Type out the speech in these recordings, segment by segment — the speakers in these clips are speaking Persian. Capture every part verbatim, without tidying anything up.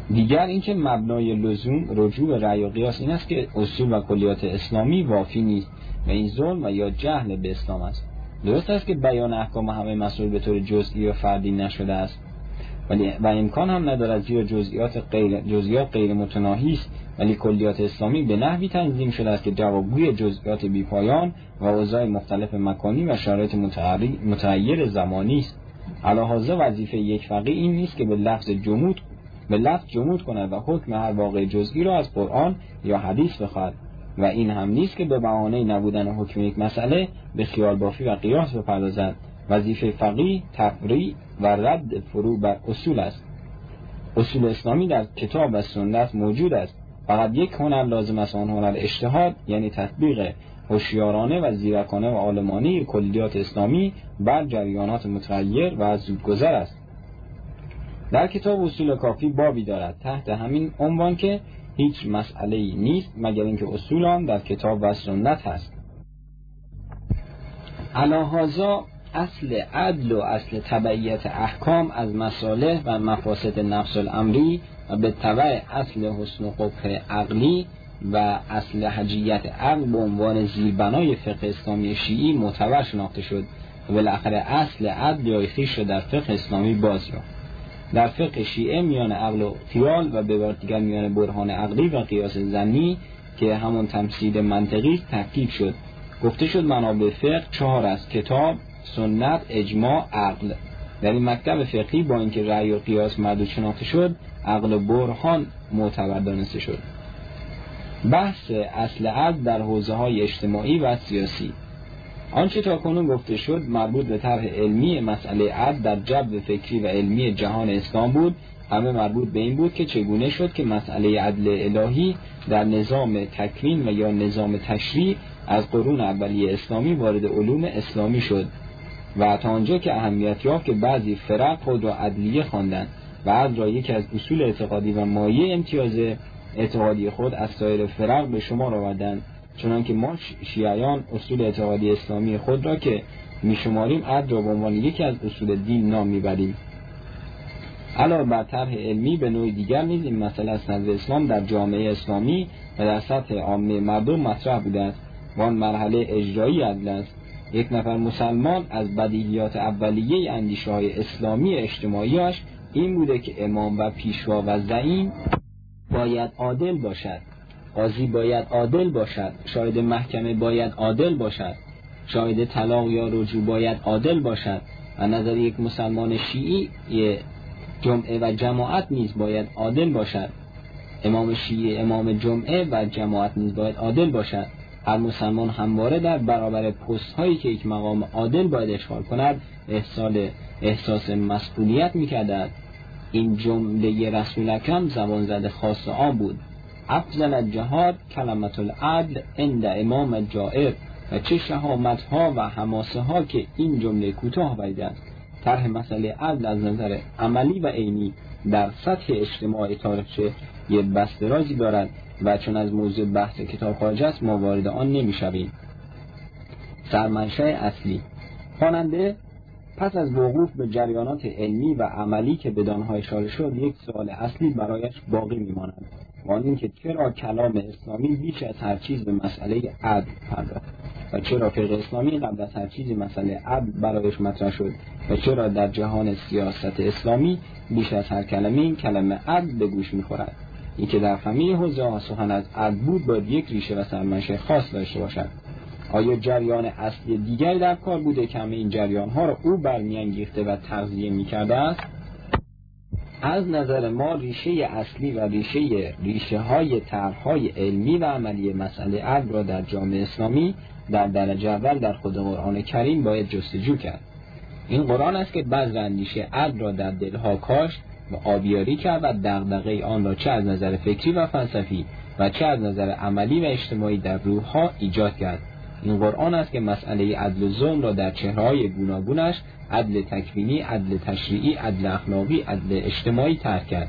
دیگر اینکه مبنای لزوم رجوع به رأی و قیاس این است که اصول و کلیات اسلامی وافی نیست و این ظلم و یا جهل به اسلام است. درست است که بیان احکام همه مسائل به طور جزئی و فردی نشده است، ولی و امکان هم ندارد، زیرا جزئیات غیر جزئیات غیر متناهی است، ولی کلیات اسلامی به نحوی تنظیم شده است که جوابگوی جزئیات بی‌پایان و اوضاع مختلف مکانی و شرایط متغیر زمانی است. علاوه وظیفه یک فقیه این نیست که به لفظ جمود به لفظ جمود کند و حکم هر واقع جزئی را از قرآن یا حدیث بخواهد، و این هم نیست که به بهانه نبودن حکم یک مسئله به خیال بافی و قیاس بپردازد. وظیفه فقیه تفریع و رد فرو بر اصول است. اصول اسلامی در کتاب و سنت موجود است، فقط یک هنر لازم است، آن هنر اجتهاد، یعنی تطبیق هوشیارانه و زیرکانه و عالمانه کلیات اسلامی بر جریانات متغیر و زودگذر است. در کتاب اصول کافی بابی دارد تحت همین عنوان که هیچ مسئله‌ای نیست مگر اینکه اصول آن در کتاب و سنت هست. علاهذا اصل عدل و اصل تبعیت احکام از مصالح و مفاسد نفس الامری و به تبع اصل حسن و قبح عقلی و اصل حجیت عقل به عنوان زیربنای فقه اسلامی شیعی معتبر شناخته شد و بالاخره اصل عدل یا خویش را در فقه اسلامی باز یافت. در فقه شیعه میان عقل و خیال و به بار دیگر میان برهان عقلی و قیاس ظنی که همون تمثیل منطقی تفکیک شد. گفته شد منابع فقه چهار است: کتاب، سنت، اجماع، عقل. در این مکتب فقهی با اینکه رأی و قیاس معدود شناخته شد، عقل و برهان معتبر دانسته شد. بحث اصل عدل در حوزه های اجتماعی و سیاسی. آنچه تا کنون گفته شد مربوط به طرح علمی مسئله عدل در جو فکری و علمی جهان اسلام بود. همه مربوط به این بود که چگونه شد که مسئله عدل الهی در نظام تکوین و یا نظام تشریع از قرون اولیه اسلامی وارد علوم اسلامی شد و تا آنجا که اهمیت یافت که بعضی فرق خود را عدلیه خواندند و عدل را یکی از اصول اعتقادی و مایه امتیاز اعتقادی خود از سایر فرق به شمار آوردند، چنانکه ما شیعیان اصول اعتقادی اسلامی خود را که میشماریم عدل را به عنوان یکی از اصول دین نام میبریم. علاوه بر طرح علمی به نوع دیگر نیز این مسئله از نظر اسلام در جامعه اسلامی و در سطح عامه مردم مطرح بوده است و آن مرحله اجرایی عدل است. یک نفر مسلمان از بدیهیات اولیه اندیشه های اسلامی اجتماعیش این بوده که امام و پیشوا و زعیم باید عادل باشد، قاضی باید عادل باشد، شاهد محکمه باید عادل باشد، شاهد طلاق یا رجوع باید عادل باشد و نظر یک مسلمان شیعی جمعه و جماعت نیز باید عادل باشد. امام شیعه، امام جمعه و جماعت نیز باید عادل باشد. هر مسلمان همواره در برابر پست هایی که یک مقام عادل باید اشغال کند احساس احساس مسئولیت می‌کرد. این جمله رسول اکرم زبان زده خاص آن بود: افضل الجهاد کلمت العدل عند امام جائر. و چه شهامت ها و حماسه ها که این جمله کوتاه بیده است. طرح مسئله عدل از نظر عملی و عینی در سطح اجتماعی تاریخچه یه بس درازی دارد و چون از موضوع بحث کتاب خارج است ما وارد آن نمی‌شویم. سرمنشأ اصلی. خواننده پس از وقوف به جریانات علمی و عملی که بدانها اشاره شد یک سوال اصلی برایش باقی میماند و آن این که چرا کلام اسلامی بیش از هر چیز به مسئله عدل پرداخت و چرا فقه اسلامی قبل از هر چیزی مسئله عدل برایش مطرح شد و چرا در جهان سیاست اسلامی بیش از هر کلمه این کلمه عدل به گوش میخورد. این که در همه حوزه ها سخن از عدل بود باید یک ریشه و سرمنشأ خاص داشته باشد. آیا جریان اصلی دیگری در کار بوده که همه این جریان ها را او برمیانگیخته و تغذیه میکرده است؟ از نظر ما ریشه اصلی و ریشه ریشه های طرح‌های علمی و عملی مسئله عدل را در جامعه اسلامی در درجه اول در خود قرآن کریم باید جستجو کرد. این قرآن است که بذر اندیشه عدل را در دلها کاشت و آبیاری کرد و دغدغه آن را چه از نظر فکری و فلسفی و چه از نظر عملی و اجتماعی در روح‌ها ایجاد کرد. این قرآن است که مسئله عدل و ظلم را در چهره‌های گوناگونش، عدل تکوینی، عدل تشریعی، عدل اخلاقی، عدل اجتماعی طرح کرد.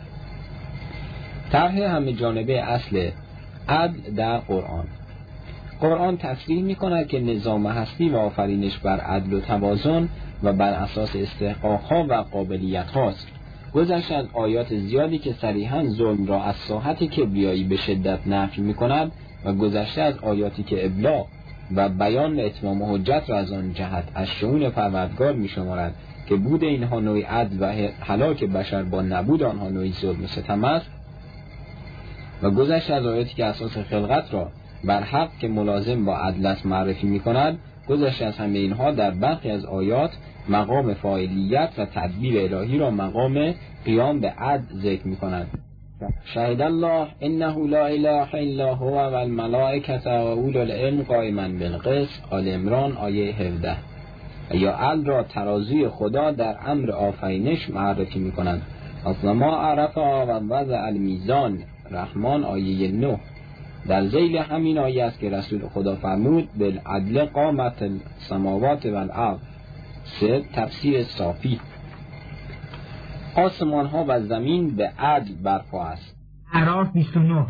طرح همه جانبه اصل عدل در قرآن. قرآن تصریح می‌کند که نظام هستی و آفرینش بر عدل و توازن و بر اساس استحقاق‌ها و قابلیت‌هاست گذشته از آیات زیادی که صریحاً ظلم را از ساحت کبریایی به شدت نفی می‌کند و گذشته از آیاتی که ابلاغ و بیان و اتمام حجت را از آن جهت از شؤون پروردگار می‌شمارد که بود اینها نوعی عدل و هلاک بشر با نبود آنها نوعی ظلم و ستم است، و گذشته از آیاتی که اساس خلقت را بر حق که ملازم با عدل است معرفی می‌کند، گذشته از همه اینها در برخی از آیات مقام فاعلیت و تدبیر الهی را مقام قیام به عدل ذکر می‌کند. شهد الله انه لا اله الا هو و الملائکه و اولو العلم قائما بالقسط. آل عمران آیه هفده. یا عدل را ترازوی خدا در امر آفرینش معرفی می‌کند. اصلا ما عرف و وضع المیزان رحمان آیه نه. در ذیل همین آیه است که رسول خدا فرمود بالعدل قامت السماوات والارض. سه تفسیر صافی. آسمان ها و زمین به عدل برپا است. اعراف بیست و نه.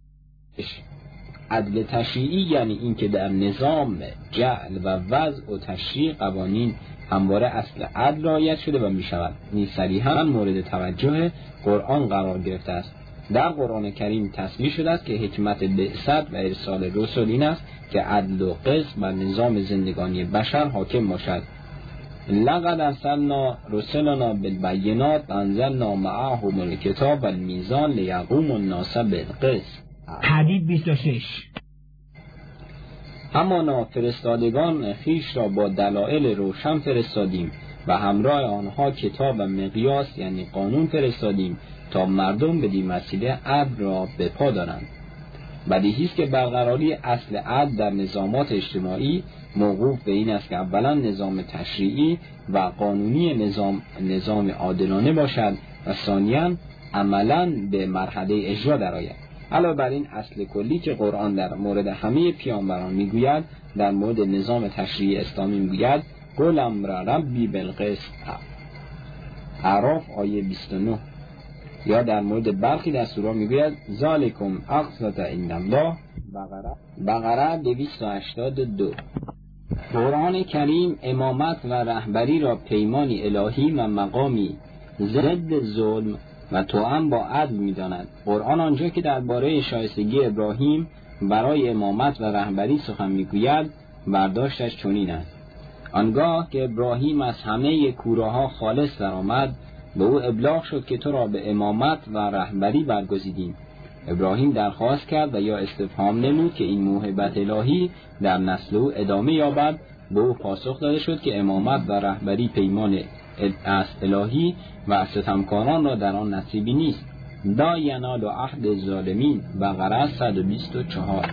عدل تشریعی یعنی این که در نظام جعل و وضع و تشریع قوانین همواره اصل عدل رعایت شده و می شود. نیز صریحاً مورد توجه قرآن قرار گرفته است. در قرآن کریم تصریح شده است که حکمت بعثت و ارسال رسول این است که عدل و قسط بر نظام زندگانی بشر حاکم باشد. لقد ارسلنا رسلنا بالبینات و انزلنا معهم الکتاب والمیزان لیقوم الناس بالقسط. حدید بیست و شش. همانا فرستادگان خیش را با دلایل روشن فرستادیم و همراه آنها کتاب و مقیاس یعنی قانون فرستادیم تا مردم بدین وسیله عدل را به پا دارند. بدیهی است که برقراری اصل عدل در نظامات اجتماعی موقوف به این است که اولا نظام تشریعی و قانونی نظام نظام عادلانه باشد و ثانیاً عملاً به مرحله اجرا درآید. علاوه بر این اصل کلی که قرآن در مورد همه پیامبران میگوید، در مورد نظام تشریعی اسلامی میگوید قل امر ربی بالقسط. اعراف آیه بیست و نه. یا در مورد برخی دستورها میگوید ذالکم اقسط عند الله. بقره بقره دویست و هشتاد و دو. قرآن کریم امامت و رهبری را پیمانی الهی و مقامی ضد ظلم و توأم با عدل می‌داند. قرآن آنجا که درباره شایستگی ابراهیم برای امامت و رهبری سخن می‌گوید، برداشتش چنین است: آنگاه که ابراهیم از همه کوره‌ها خالص درآمد، به او ابلاغ شد که تو را به امامت و رهبری برگزیدیم. ابراهیم درخواست کرد و یا استفهام نمود که این موهبت الهی در نسل او ادامه یابد. به او پاسخ داده شد که امامت و رهبری پیمان است الهی و ستمکاران را در آن نصیبی نیست. لا ینال عهد الظالمین. بقره صد و بیست و چهار.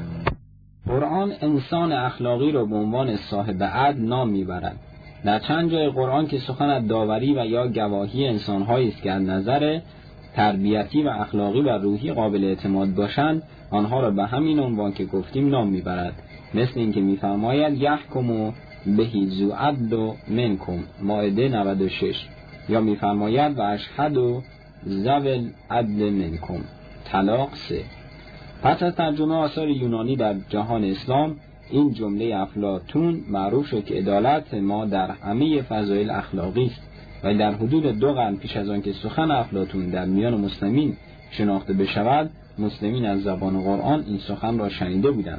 قرآن انسان اخلاقی را به عنوان صاحب عدل نام میبرد. در چند جای قرآن که سخن از داوری و یا گواهی انسان‌هایی است که از نظر تربیتی و اخلاقی و روحی قابل اعتماد باشند، آنها را به همین عنوان که گفتیم نام میبرد. مثل این که میفرماید یحکم بهی ذو عدل منکم. مائده نود و شش. یا میفرماید و اشهد ذوی العدل منکم. طلاق سه. پس از ترجمه آثار یونانی در جهان اسلام، این جمله افلاطون معروف شد که عدالت ما در همه فضایل اخلاقی است و در حدود دو قرن پیش از آن که سخن افلاطون در میان مسلمین شناخته بشود، مسلمین از زبان قرآن این سخن را شنیده بودند.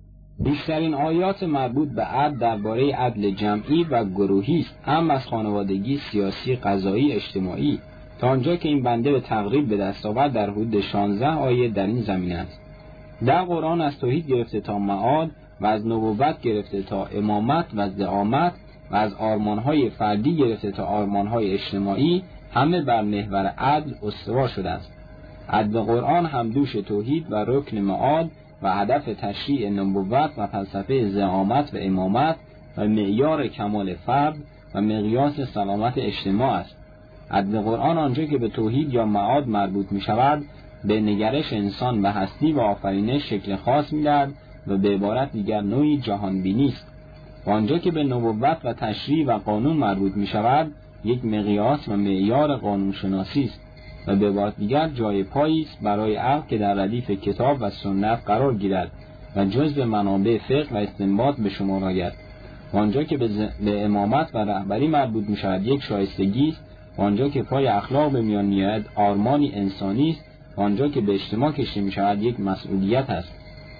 بیشترین آیات مربوط به عدل درباره عدل جمعی و گروهی است، هم از خانوادگی، سیاسی، قضایی، اجتماعی، تا آنجا که این بنده به تقریب به دست آورد در حدود شانزده آیه در این زمینه است. در قرآن از توحید گرفته تا معاد و از نبوت گرفته تا امامت و زعامت و از آرمانهای فردی گرفته تا آرمانهای اجتماعی همه بر محور عدل استوار شده است. عدل قرآن هم دوش توحید و رکن معاد و هدف تشریع نبوت و فلسفه زعامت و امامت و معیار کمال فرد و مقیاس سلامت اجتماع است. عدل قرآن آنجا که به توحید یا معاد مربوط می شود، به نگرش انسان به هستی و آفرینش شکل خاص می دهد و به عبارت دیگر نوعی جهان بینی است. و آنجا که به نبوت و تشریع و قانون مربوط می شود، یک مقیاس و معیار قانون شناسی است و به عبارت دیگر جای پایی است برای عقل که در ردیف کتاب و سنت قرار گیرد و جزء منابع فقه و استنباط به شمار آید. و آنجا که به, ز... به امامت و رهبری مربوط می شود، یک شایستگی است آنجا که پای اخلاق به میان میآید آرمانی انسانی است، آنجا که به اجتماع کشیده می شود یک مسئولیت است.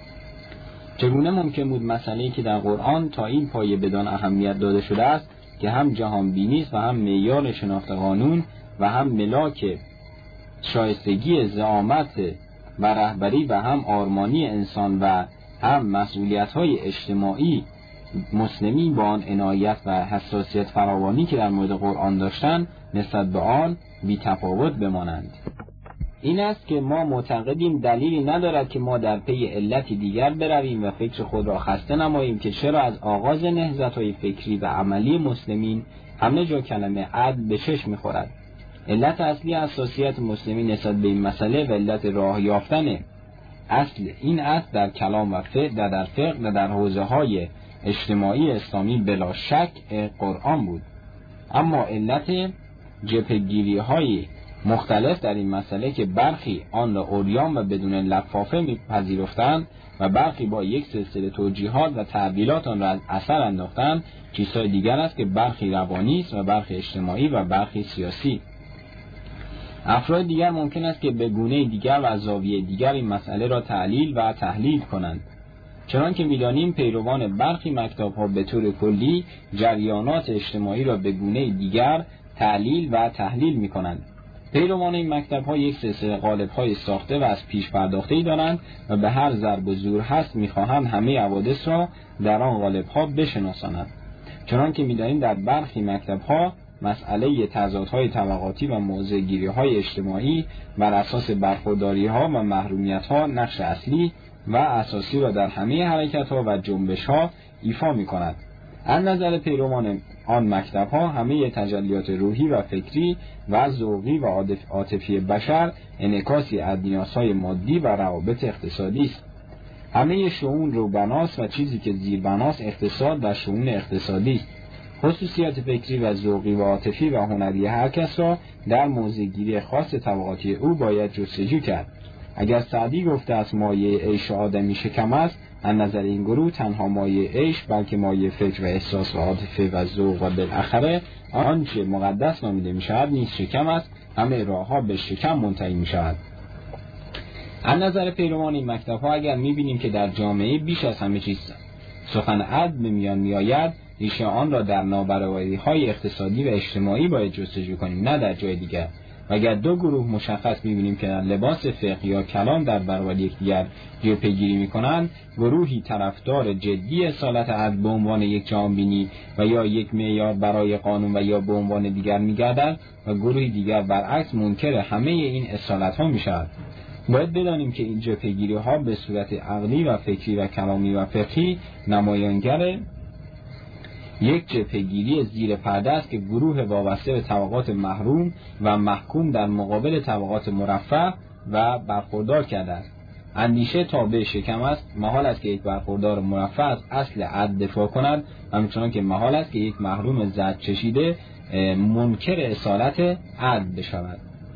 چگونه ممکن بود مسئله‌ای که در قرآن تا این پایه بدان اهمیت داده شده است که هم جهان بینی است و هم معیار شناخت قانون و هم ملاک شایستگی زعامت و رهبری و هم آرمانی انسان و هم مسئولیت‌های اجتماعی مسلمی با آن عنایت و حساسیت فراوانی که در مورد قرآن داشتند نسبت به آن بی تفاوت بمانند؟ این است که ما معتقدیم دلیلی ندارد که ما در پی علتی دیگر برویم و فکر خود را خسته نماییم که چرا از آغاز نهضت‌های فکری و عملی مسلمین همه جا کلمه عدل به چشم می‌خورد. علت اصلی حساسیت مسلمین نسبت به این مسئله و علت راه یافتن اصل این است در کلام و فقه و در فقه و در حوزه‌های اجتماعی اسلامی بلا شک قرآن بود. اما علت جبهه‌گیری‌های مختلف در این مسئله که برخی آن را عریان و بدون لفافه می‌پذیرفتند و برخی با یک سلسله توجیهات و تعبیرات آن را از اثر انداختند چیزهای دیگر است که برخی روانی است و برخی اجتماعی و برخی سیاسی. افراد دیگر ممکن است که به گونه دیگر و از زاویه دیگر این مسئله را تعلیل و تحلیل کنند. چنان که می‌دانیم پیروان برخی مکتب‌ها به طور کلی جریانات اجتماعی را به گونه دیگر تعلیل و تحلیل می‌کنند. پیروان این مکتب‌ها یک سلسله قالب‌های ساخته و از پیش پرداخته‌ای دارند و به هر ضرب و زور هست می‌خواهند همه حوادث را در آن قالب‌ها بشناسانند. چنان که می‌دانیم در برخی مکتب‌ها مسئله تضادهای طبقاتی و موضع‌گیری‌های اجتماعی بر اساس برخورداری‌ها و محرومیت‌ها نقش اصلی و اساسی را در همه حرکت‌ها و جنبش‌ها ایفا می‌کند. از نظر پیروان آن مکتب‌ها همه تجلیات روحی و فکری و ذوقی و عاطفی بشر انعکاسی از نیازهای مادی و روابط اقتصادی است. همه شئون روبناست و چیزی که زیربناست اقتصاد و شئون اقتصادی است. خصوصیات فکری و ذوقی و عاطفی و هنری هر کس را در موضع‌گیری خاص طبقاتی او باید جستجو کرد. اگر سعدی گفته است مایه عیش آدمی شکم است، از نظر این گروه تنها مایه عیش بلکه مایه فکر و احساس و عاطفه و ذوق و بالاخره آنچه مقدس نامیده می شود نیز شکم است. همه راهها به شکم منتهی می شود. از نظر پیروان این مکتب‌ها اگر می بینیم که در جامعه بیش از همه چیز سخن عدل به میان می آید، ریشه آن را در نابرابری‌های اقتصادی و اجتماعی باید جستجو کنیم، نه در جای دیگر. و اگر دو گروه مشخص می‌بینیم که در لباس فقه یا کلام در برابر یکدیگر جبهه‌گیری می‌کنند، گروهی طرفدار جدی اصالت عدل به عنوان یک جهانبینی و یا یک معیار برای قانون و یا به عنوان دیگر می‌گردد و گروهی دیگر برعکس منکر همه این اصالت‌ها می‌شود. باید بدانیم که این جبهه‌گیری‌ها به صورت عقلی و فکری و کلامی و فقهی نمایانگر یک جبهه‌گیری زیر پرده است که گروه وابسته به طبقات محروم و محکوم در مقابل طبقات مرفه و برخوردار کرده است. اندیشه تابع شکم است. محال است که یک برخوردار مرفه از اصل عدل دفاع کند، همچنان که محال است که یک محروم زد چشیده منکر اصالت عدل بشود.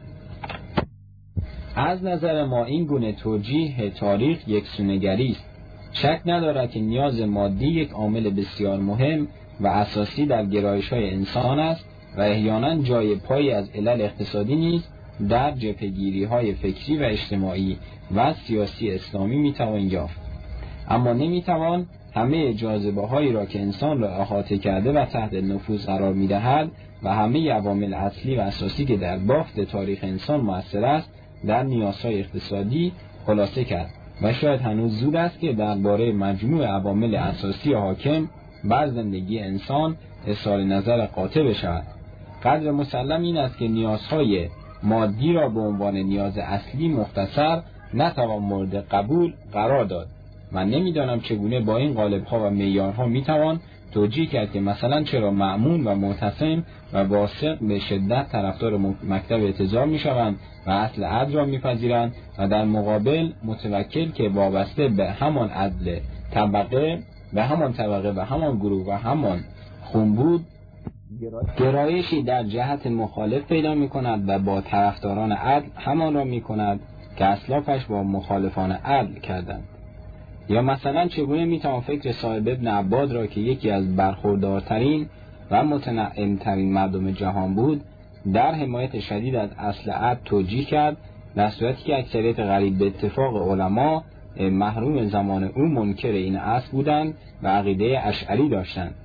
از نظر ما این گونه توجیه تاریخ یکسونگری است. شک ندارد که نیاز مادی یک عامل بسیار مهم و اساسی در گرایش‌های انسان است و احیانا جای پایی از علل اقتصادی نیز در جبهه‌گیری‌های فکری و اجتماعی و سیاسی اسلامی میتوان یافت. اما نمیتوان همه جاذبه‌هایی را که انسان را احاطه کرده و تحت نفوذ قرار می‌دهد و همه عوامل اصلی و اساسی که در بافت تاریخ انسان مؤثر است در نیازهای اقتصادی خلاصه کرد و شاید هنوز زود است که درباره مجموع عوامل اساسی حاکم بر زندگی انسان اظهار نظر قاطع بشود. قدر مسلم این است که نیازهای مادی را به عنوان نیاز اصلی مختصر نتوان مورد قبول قرار داد. من نمیدانم چگونه با این قالب‌ها و معیارها میتوان توجیه کرد که مثلا چرا مأمون و معتصم و واثق به شدت طرفدار مکتب اعتزال میشوند و اصل عدل را میپذیرند و در مقابل متوکل که وابسته به همان عدل طبقه به همان طبقه و همان گروه و همان خون بود گرایشی در جهت مخالف پیدا می کند و با طرفداران عدل همان را می کند که اسلافش با مخالفان عدل کردند. یا مثلا چگونه می توان فکر صاحب ابن عباد را که یکی از برخوردارترین و متنعمترین مردم جهان بود در حمایت شدید از اصل عدل توجیه کرد، در صورتی که اکثریت غریب به اتفاق علما محروم زمان او منکر این اصل بودند و عقیده اشعری داشتند.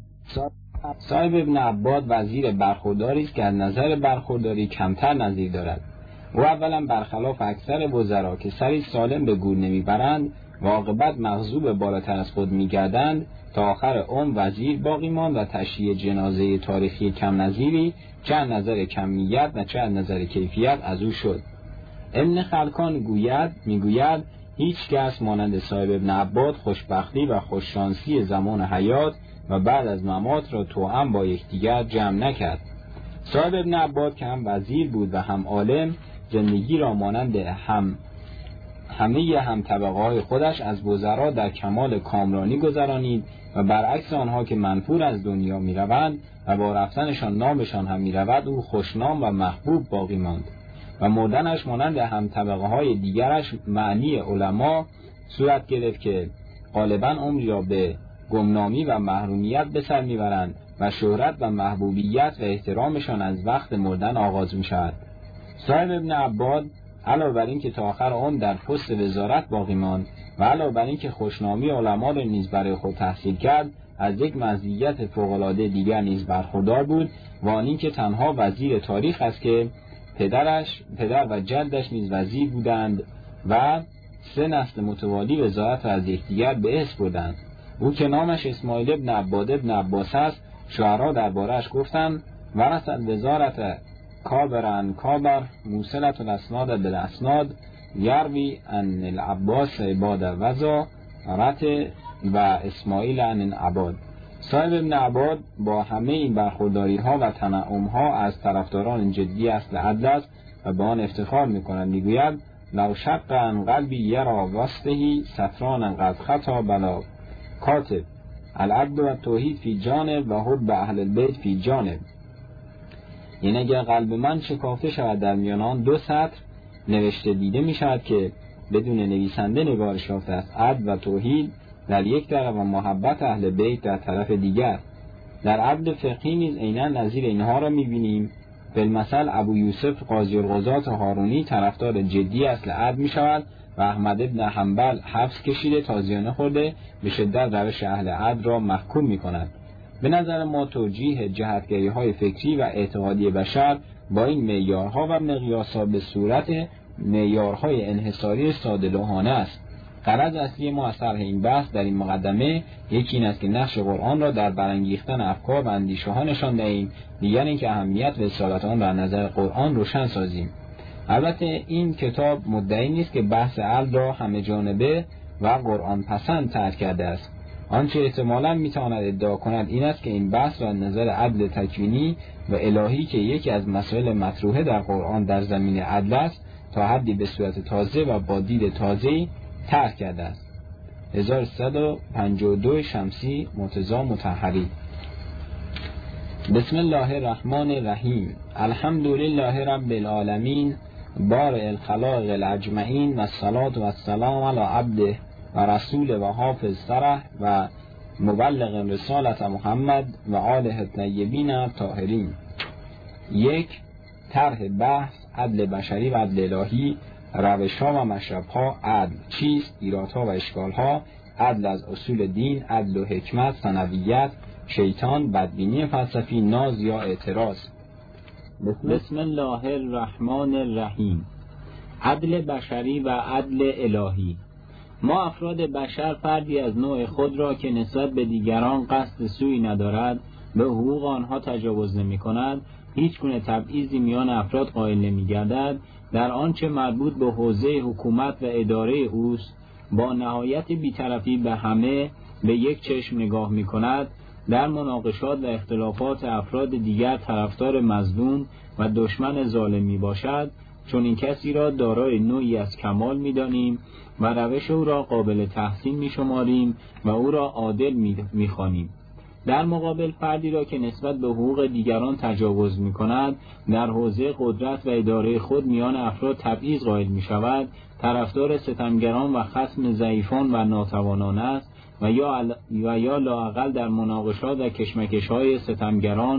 صاحب ابن عباد وزیر برخورداری است که از نظر برخورداری کمتر نظیر دارد. او اولا برخلاف اکثر وزرا که سری سالم به گور نمیبرند و عاقبت مغضوب بالاتر از خود میگردند، تا آخر عمر وزیر باقی ماند و تشییع جنازه تاریخی کم نظیری چه از نظر کمیت و چه از نظر کیفیت از او شد. ابن خلکان گوید میگوید هیچ کس مانند صاحب ابن عباد خوشبختی و خوششانسی زمان حیات و بعد از ممات را توأم با یکدیگر جمع نکرد. صاحب ابن عباد که هم وزیر بود و هم عالم، زندگی را مانند هم همه هم طبقه های خودش از وزرا در کمال کامرانی گذرانید و برعکس آنها که منفور از دنیا می روند و با رفتنشان نامشان هم می رود، او خوشنام و محبوب باقی ماند و مردنش مانند هم طبقه های دیگرش معنی علما صورت گرفت که غالبا عمری را به گمنامی و محرومیت به سر می برند و شهرت و محبوبیت و احترامشان از وقت مردن آغاز می شود. صاحب ابن عباد علاوه بر این که تا آخر عمر در پست وزارت باقی ماند و علاوه بر این که خوشنامی علما را نیز برای خود تحصیل کرد، از یک مزیت فوق‌العاده دیگر نیز برخوردار بود و آن این که تنها وزیر تاریخ است که پدرش پدر و جدش نیز وزیر بودند و سه نسل متوالی وزارت را از یکدیگر به ارث بردند. او که نامش اسماعیل ابن عباد ابن عباس است، شعرا درباره‌اش گفتند ورثت وزارت کابران کابر موصلت الاسناد بالاسناد یروی ان العباس عباد وزا رت و اسماعیل عن عباد. صاحب ابن عباد با همه این برخورداری ها و تنعم ها از طرفداران جدی اصل عدل است و به آن افتخار می‌کند. میگوید لو شق عن قلبی یرا وسطهی ستران قد خطا بلا کاتب العدل و توحید فی جانب و حب اهل البیت فی جانب. یعنی اگر قلب من شکافته شود در میان آن دو سطر نوشته دیده می شود که بدون نویسنده نگارش یافته است عدل و توحید در یک طرف و محبت اهل بیت در طرف دیگر. در عدل فقهی نیز عیناً نظیر اینها را می بینیم. بالمثل ابو یوسف قاضی القضات هارونی طرفدار جدی اصل عدل می شود و احمد ابن حنبل حبس کشیده تازیانه خورده به شدت روش اهل عدل را محکوم می کند. به نظر ما توجیه جهتگری های فکری و اعتقادی بشر با این معیارها و مقیاسها به صورت معیارهای انحصاری ساده لوحانه است. غرض اصلی ما از طرح این بحث در این مقدمه یکی این است که نقش قرآن را در برانگیختن افکار و اندیشه ها نشان دهیم، دیگر اینکه اهمیت و اصالت آن در نظر قرآن روشن سازیم. البته این کتاب مدعی نیست که بحث عدل را همه جانبه و قرآن پسند ترک کرده است. آنچه احتمالاً میتواند ادعا کند این است که این بحث را از نظر عدل تکوینی و الهی که یکی از مسائل مطروحه در قرآن در زمین عدل است تا حدی به صورت تازه و با دید تازه‌ای ترک کرده است. هزار و سیصد و پنجاه و دو شمسی مرتضی مطهری. بسم الله الرحمن الرحیم. الحمد لله رب العالمین بارئ الخلائق الاجمعین و الصلاة و السلام علی عبده و رسول و حافظ سره و مبلغ رسالت محمد و آله الطیبین الطاهرین. یک، طرح بحث عدل بشری و عدل الهی، روش‌ها و مشرب‌ها عدل چیست، ایرادها و اشکال‌ها، عدل از اصول دین، عدل و حکمت، ثنویت، شیطان، بدبینی فلسفی، ناز یا اعتراض. بسم الله الرحمن الرحیم. عدل بشری و عدل الهی. ما افراد بشر فردی از نوع خود را که نسبت به دیگران قصد سوی ندارد، به حقوق آنها تجاوز نمی کند، هیچ گونه تبعیضی میان افراد قائل نمی گردد، در آنچه مربوط به حوزه حکومت و اداره اوست با نهایت بی‌طرفی به همه به یک چشم نگاه می کند، در مناقشات و اختلافات افراد دیگر طرفدار مظلوم و دشمن ظالم می باشد، چون این کسی را دارای نوعی از کمال می دانیم و روش او را قابل تحسین می شماریم و او را عادل می خوانیم. در مقابل فردی را که نسبت به حقوق دیگران تجاوز می کند، در حوزه قدرت و اداره خود میان افراد تبعیض قائل می شود، طرفدار ستمگران و خصم ضعیفان و ناتوانان است و یا و یا لااقل در مناقشات و کشمکش‌های ستمگران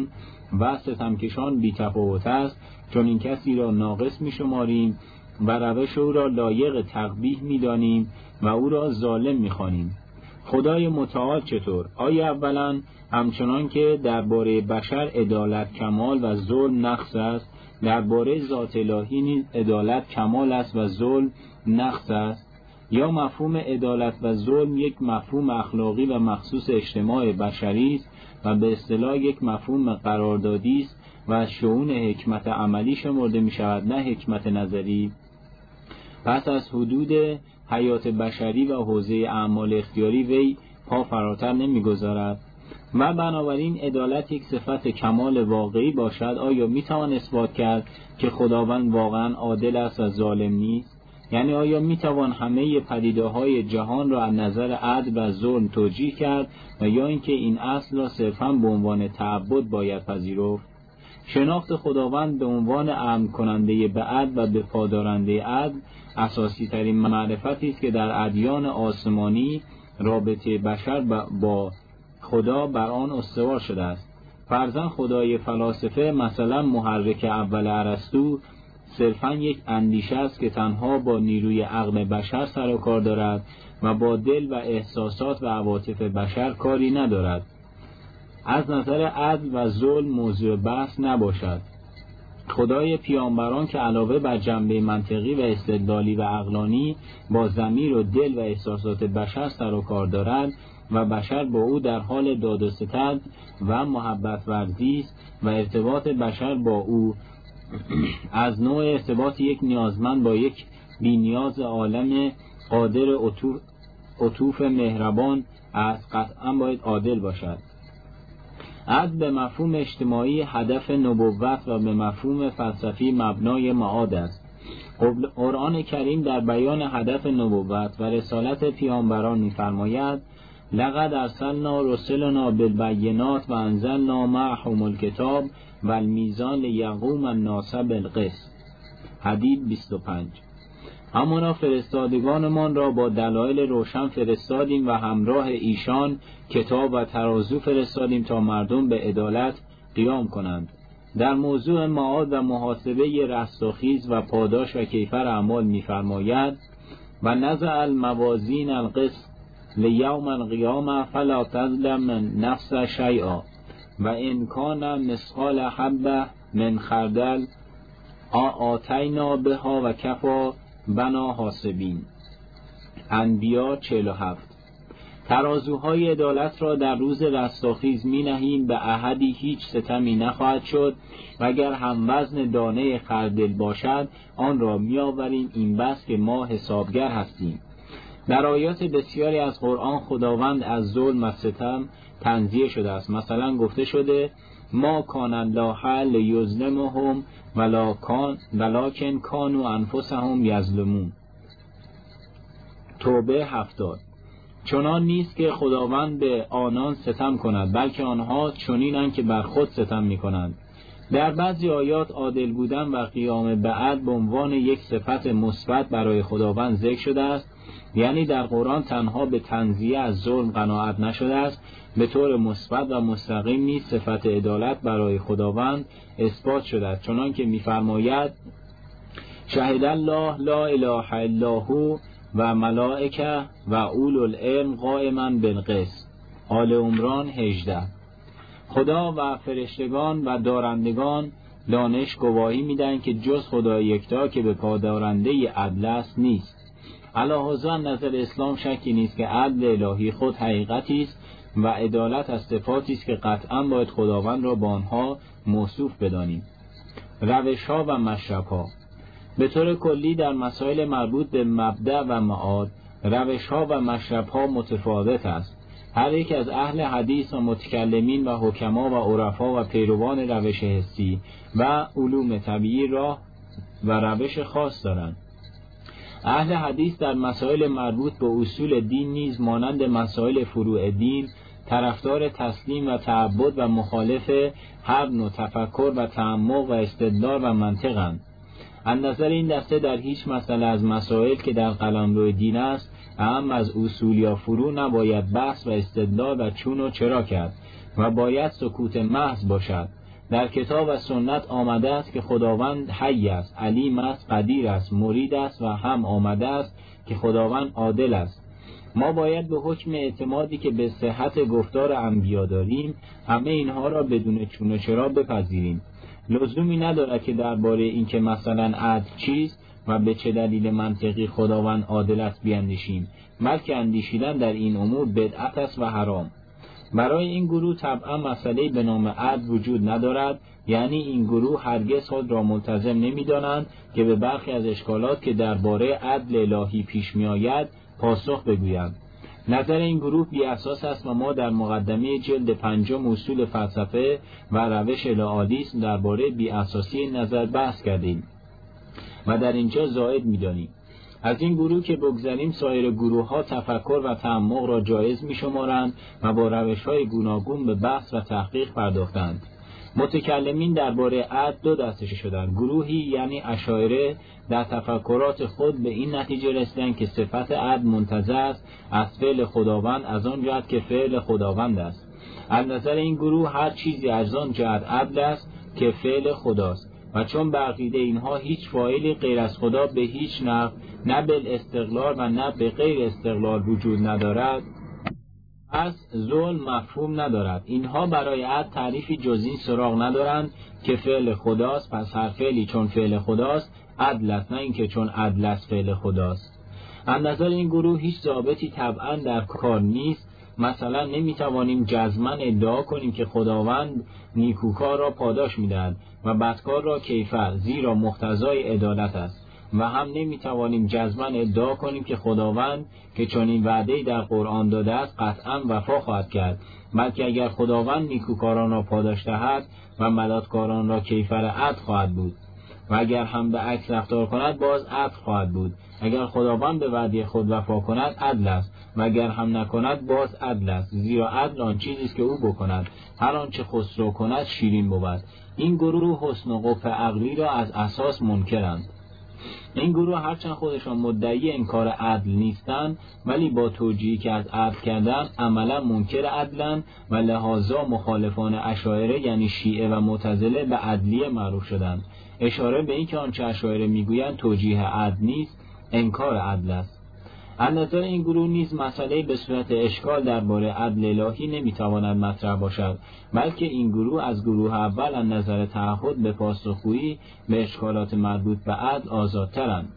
و ستمکشان بی تفاوت است، چون این کسی را ناقص می شماریم و روش او را لایق تقبیح می دانیم و او را ظالم می خوانیم. خدای متعال چطور؟ آیا اولا همچنان که درباره بشر عدالت کمال و ظلم نقص است، درباره ذات الهی نیز عدالت کمال است و ظلم نقص است؟ یا مفهوم عدالت و ظلم یک مفهوم اخلاقی و مخصوص اجتماع بشری است و به اصطلاح یک مفهوم قراردادی است و از شؤون حکمت عملی شمرده می شود، نه حکمت نظری؟ پس از حدود حیات بشری و حوزه اعمال اختیاری وی پا فراتر نمی گذارد و بنابراین عدالت یک صفت کمال واقعی باشد. آیا می توان اثبات کرد که خداوند واقعا عادل است و ظالم نیست؟ یعنی آیا می توان همه پدیده های جهان را از نظر عدل و ظلم توجیه کرد و یا اینکه این اصل را صرفاً به عنوان تعبد باید پذیرفت؟ شناخت خداوند به عنوان امر کننده به عدل و به پادارنده عدل اساسی ترین معرفتی است که در ادیان آسمانی رابطه بشر با خدا بر آن استوار شده است. فرضاً خدای فلاسفه مثلا محرک اول ارسطو صرفاً یک اندیشه است که تنها با نیروی عقل بشر سر و کار دارد و با دل و احساسات و عواطف بشر کاری ندارد. از نظر عدل و ظلم موضوع بحث نباشد. خدای پیامبران که علاوه بر جنبه منطقی و استدلالی و عقلانی با ضمیر و دل و احساسات بشر سر و کار دارد و بشر با او در حال داد و ستد و محبت ورزی است و ارتباط بشر با او از نوع ارتباط یک نیازمند با یک بی‌نیاز عالم قادر عطوف, عطوف مهربان است، قطعا باید عادل باشد. عدل به مفهوم اجتماعی هدف نبوت و به مفهوم فلسفی مبنای معاد است. قرآن کریم در بیان هدف نبوت و رسالت پیامبران می‌فرماید: لقد ارسلنا رسلنا بالبینات و انزلنا معهم الکتاب و المیزان لیقوم الناس بالقسط. حدید بیست و پنج. همانا فرستادگانمان را با دلایل روشن فرستادیم و همراه ایشان کتاب و ترازو فرستادیم تا مردم به عدالت قیام کنند. در موضوع معاد و محاسبه رستاخیز و پاداش و کیفر اعمال می‌فرماید: و نزع الموازین القسط لیوم القیامه فلا تظلم من نفس شیئا و ان کان مثقال حبه من خردل آتینا بها و کفا بنا حاسبین. انبیاء چهل و هفت. ترازوهای عدالت را در روز رستاخیز می نهیم، به احدی هیچ ستمی نخواهد شد و اگر هم وزن دانه خردل باشد آن را می آوریم، این بس که ما حسابگر هستیم. در آیات بسیاری از قرآن خداوند از ظلم و ستم تنزیه شده است. مثلا گفته شده: ما کان الله لیظلمهم ولکن کانوا انفسهم یظلمون. توبه هفتاد. چنان نیست که خداوند به آنان ستم کند، بلکه آنها چنینند که بر خود ستم می کنند. در بعضی آیات عادل بودن و قیام به عدل به عنوان یک صفت مثبت برای خداوند ذکر شده است. یعنی در قرآن تنها به تنزیه از ظلم قناعت نشده است، به طور مثبت و مستقیم نیز صفت عدالت برای خداوند اثبات شده است، چنان که می‌فرماید: شهد الله لا اله الا هو و ملائکه و اولو العلم قائما بالقسط. آل عمران هجده. خدا و فرشتگان و دارندگان دانش گواهی میدن که جز خدای یکتا که به پادارنده عدل است نیست. علاوه نظر اسلام شکی نیست که عدل الهی خود حقیقتی است و عدالت از صفاتی است که قطعا باید خداوند را با آنها موصوف بدانیم. روش‌ها و مشرب‌ها. به طور کلی در مسائل مربوط به مبدأ و معاد روش‌ها و مشرب‌ها متفاوت است. هر یک از اهل حدیث و متکلمین و حکما و عرفا و پیروان روش حسی و علوم طبیعی راه و روش خاص دارند. اهل حدیث در مسائل مربوط به اصول دین نیز مانند مسائل فروع دین طرفدار تسلیم و تعبد و مخالف هر نوع تفکر و تعمق و استدلال و منطقند. از نظر این دسته در هیچ مسئله از مسائل که در قلمرو دین است، اهم از اصول یا فروع نباید بحث و استدلال و چون و چرا کرد و باید سکوت محض باشد. در کتاب و سنت آمده است که خداوند حی است، علیم است، قدیر است، مرید است و هم آمده است که خداوند عادل است. ما باید به حکم اعتمادی که به صحت گفتار انبیا داریم همه اینها را بدون چون و چرا بپذیریم. لزومی ندارد که درباره اینکه مثلا عدل چیست و به چه دلیل منطقی خداوند عادل است بیاندیشیم، بلکه اندیشیدن در این امور بدعت است و حرام. برای این گروه طبعا مسئله به نام عدل وجود ندارد، یعنی این گروه هرگز خود را ملتزم نمی‌دانند که به برخی از اشکالات که درباره عدل الهی پیش می‌آید پاسخ بگویند. نظر این گروه بی اساس است و ما در مقدمه جلد پنجم اصول فلسفه و روش الهالیسم درباره بی اساسی نظر بحث کردیم و در اینجا زائد می‌دانیم. از این گروه که بگذریم، سایر گروه ها تفکر و تعمق را جایز می شمارند و با روش های گوناگون به بحث و تحقیق پرداختند. متکلمین درباره عدل دو دسته شدند. گروهی یعنی اشاعره در تفکرات خود به این نتیجه رسیدند که صفت عدل منتزع است از فعل خداوند، از آن جهت که فعل خداوند است. از نظر این گروه هر چیزی از آن جهت عدل است که فعل خداست و چون به عقیده اینها هیچ فاعلی غیر از خدا به هیچ نحو نه بالاستقلال و نه به غیر استقلال وجود ندارد، پس ظلم مفهوم ندارد. اینها برای عدل تعریفی جز این سراغ ندارند که فعل خداست، پس هر فعلی چون فعل خداست عدل است، نه اینکه چون عدل است فعل خداست. از نظر این گروه هیچ ضابطی طبعا در کار نیست. مثلا نمیتوانیم جزما ادعا کنیم که خداوند نیکوکار را پاداش میدهد و بدکار را کیفر، زیرا مقتضای عدالت است. و هم نمیتوانیم جزما ادعا کنیم که خداوند که چنین وعده‌ای در قرآن داده است قطعا وفا خواهد کرد، بلکه اگر خداوند نیکوکاران را پاداش دهد و مددکاران را کیفر عدل خواهد بود و اگر هم به عکس رفتار کند باز عدل خواهد بود. اگر خداوند به وعده خود وفا کند عدل است و اگر هم نکند باز عدل است، زیرا عدل آن چیزی است که او بکند، هر آنچه خسرو کند شیرین بود. این گروه حسن و قبح عقلی را از اساس منکرند. این گروه هرچند خودشان مدعی انکار عدل نیستند، ولی با توجیهی که از عدل کردن عملا منکر عدلند و لحاظا مخالفان اشاعره یعنی شیعه و معتزله به عدلیه معروف شدند. اشاره به این که آنچه اشاعره میگویند توجیه عدل نیست، انکار عدل است. از نظر این گروه نیز مسئله به صورت اشکال درباره عدل الهی نمیتواند مطرح باشد، بلکه این گروه از گروه اول از نظر تعهد به پاسخگویی به اشکالات مربوط به عدل آزادترند.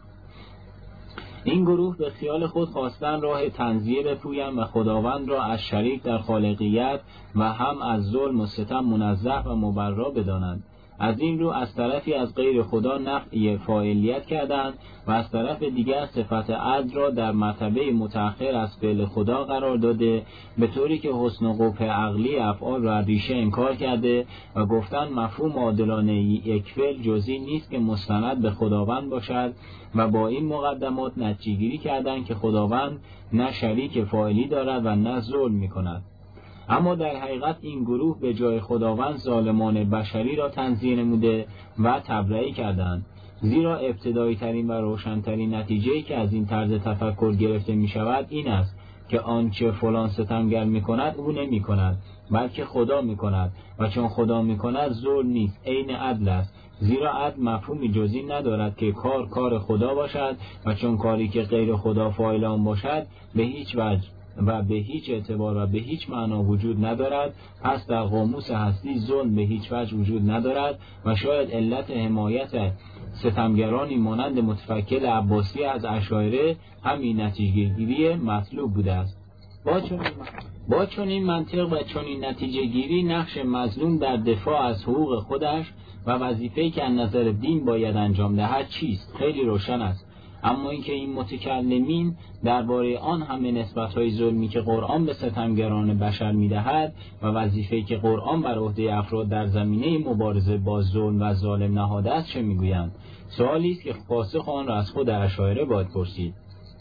این گروه به خیال خود خواستن راه تنزیه بپویند و خداوند را از شریک در خالقیت و هم از ظلم و ستم منزه و مبرا بدانند. از این رو از طرفی از غیر خدا نفی فاعلیت کردند و از طرف دیگر صفت عدل را در مرتبه متأخر از فعل خدا قرار داده، به طوری که حسن و قبح عقلی افعال را ریشه انکار کرده و گفتن مفهوم عادلانه یک فعل جزئی نیست که مستند به خداوند باشد و با این مقدمات نتیجه گیری کردند که خداوند نه شریک فاعلی دارد و نه ظلم می‌کند. اما در حقیقت این گروه به جای خداوند ظالمان بشری را تنزیه نموده و تبرئه کردند، زیرا ابتدایی ترین و روشنترین نتیجه‌ای که از این طرز تفکر گرفته می شود این است که آنچه فلان ستمگر می کند او نمی کند بلکه خدا می کند و چون خدا می کند ظلم نیست، عین عدل است، زیرا عدل مفهومی جزئی ندارد که کار کار خدا باشد و چون کاری که غیر خدا فاعل آن باشد به هیچ وجه و به هیچ اعتبار و به هیچ معنا وجود ندارد. پس در قاموس هستی ظلم به هیچ وجه وجود ندارد و شاید علت حمایت ستمگرانی مانند متفکر عباسی از اشاعره همین نتیجه گیری مطلوب بوده است. با چنین با چنین منطق و چنین نتیجه گیری نقش مظلوم در دفاع از حقوق خودش و وظیفه‌ای که از نظر دین باید انجام دهد چیست خیلی روشن است. اما اینکه این متکلمین درباره آن همه نسبت‌های ظلمی که قرآن به ستمگران بشر می‌دهد و وظیفه‌ای که قرآن بر عهده افراد در زمینه مبارزه با ظلم و ظالم نهاده است چه می‌گویند؟ سوالی است که پاسخ آن را از خود اشاعره باید پرسید.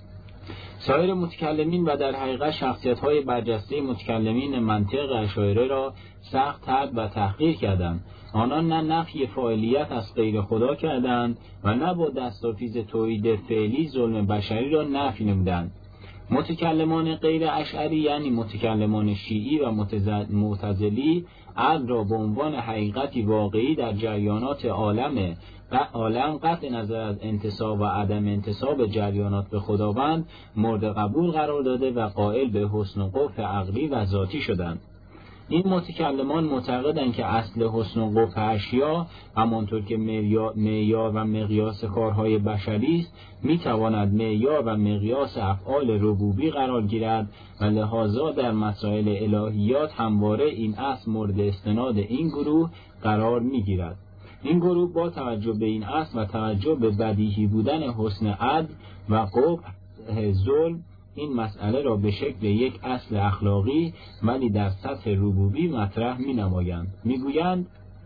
سایر متکلمین و در حقیقت شخصیت‌های برجسته متکلمین منطق اشاعره را سخت طرد و تحقیر کردند. آنان نه نفی فاعلیت از غیر خدا کردند و نه با دستاویز توحید فعلی ظلم بشری را نفی نمودند. متکلمان غیر اشعری یعنی متکلمان شیعی و معتزلی عدل را به عنوان حقیقتی واقعی در جریانات عالم عالم قطع نظر از انتساب و عدم انتساب جریانات به خداوند مورد قبول قرار داده و قائل به حسن و قبح عقلی و ذاتی شدند. این متکلمان معتقدند که اصل حسن و قبح اشیا همانطور که معیار و مقیاس کارهای بشری است میتواند معیار و مقیاس افعال ربوبی قرار گیرد و لذا در مسائل الهیات همواره این اصل مورد استناد این گروه قرار میگیرد. این گروه با توجه به این اصل و توجه به بدیهی بودن حسن عدل و قبح ظلم این مسئله را به شکل یک اصل اخلاقی ولی در سطح ربوبی مطرح می نمایند. می گویند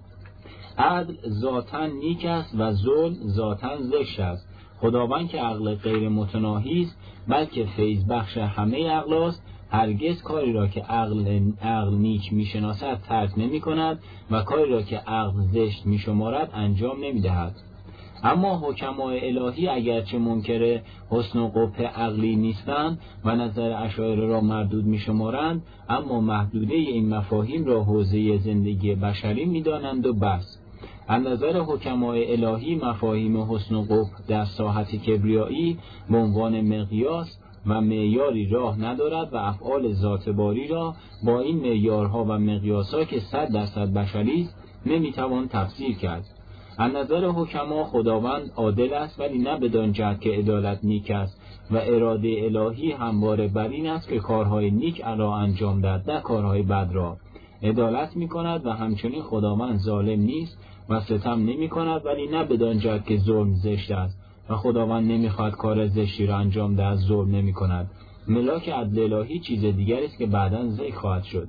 عدل ذاتاً نیک است و ظلم ذاتاً زشت است. خداوند که عقل غیر متناهی است بلکه فیض بخش همه عقل است، هرگز کاری را که عقل, عقل نیک می شناسد ترک نمی کند و کاری را که عقل زشت می شمارد انجام نمی دهد. اما حکمای الهی اگرچه منکر حسن و قبح عقلی نیستند و نظر اشاعره را مردود می شمارند، اما محدوده این مفاهیم را حوزه زندگی بشری می دانند و بس. از نظر حکمای الهی مفاهیم حسن و قبح در ساحت کبریایی به عنوان مقیاس و معیاری راه ندارد و افعال ذات باری را با این معیارها و مقیاسها که صد درصد بشری است نمیتوان تفسیر کرد. از نظر حکما خداوند عادل است ولی نه بدان جهت که عدالت نیک است و اراده الهی همواره بر این است که کارهای نیک را انجام دهد نه کارهای بد را. عدالت می کند و همچنین خداوند ظالم نیست و ستم نمی کند ولی نه بدان جهت که ظلم زشت است و خداوند نمیخواد کار زشتی را انجام دهد ظلم نمی کند. ملاک عدل الهی چیز دیگری است که بعداً ذکر خواهد شد.